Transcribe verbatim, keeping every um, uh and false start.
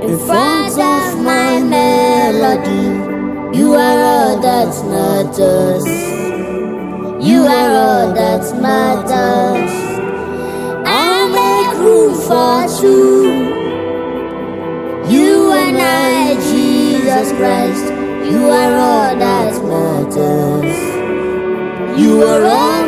in front of my melody. You are all that matters. You are all that matters. I'll make room for two. You and I, Jesus Christ. You are all that matters. You are all